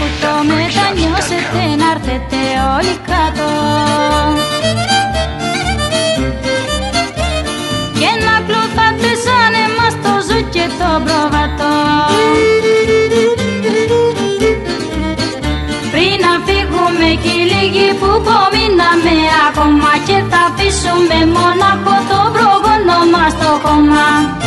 που το μετανιώσετε να έρθετε όλοι κάτω και να κλωθάτε σαν εμάς το ζου και το προβατό. Πριν να φύγουμε κι οι λίγοι που πομείναμε ακόμα και θα αφήσουμε μονάχο το πρόγονο μας το χώμα.